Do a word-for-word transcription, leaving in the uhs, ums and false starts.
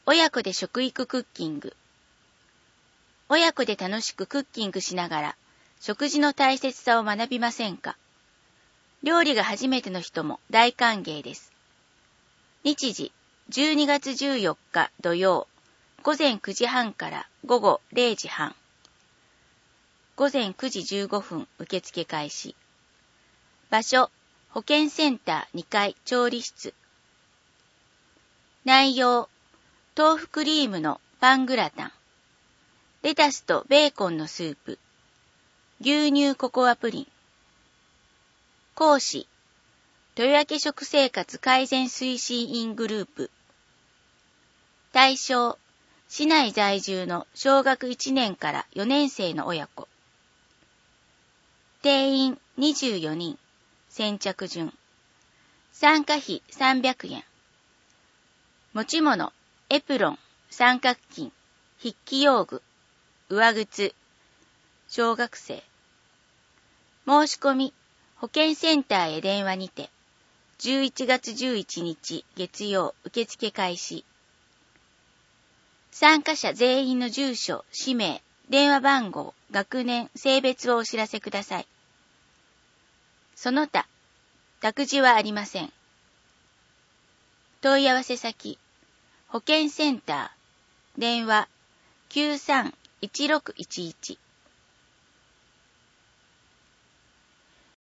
親子で食育クッキング。親子で楽しくクッキングしながら食事の大切さを学びませんか？料理が初めての人も大歓迎です。日時じゅうにがつじゅうよっか土曜、午前くじはんから午後れいじはん。午前くじじゅうごふん受付開始。場所、保健センターにかい調理室。内容、豆腐クリームのパングラタン。レタスとベーコンのスープ。牛乳ココアプリン。講師、豊明食生活改善推進員グループ。対象、市内在住の小学いちねんからよねんせいの親子。定員にじゅうよにん、先着順。参加費さんびゃくえん。持ち物、エプロン、三角巾、筆記用具、上靴、小学生。申し込み、保健センターへ電話にて、じゅういちがつじゅういちにち月曜受付開始。参加者全員の住所、氏名、電話番号、学年、性別をお知らせください。その他、託児はありません。問い合わせ先、保健センター、電話きゅうさんいちろくいちいち。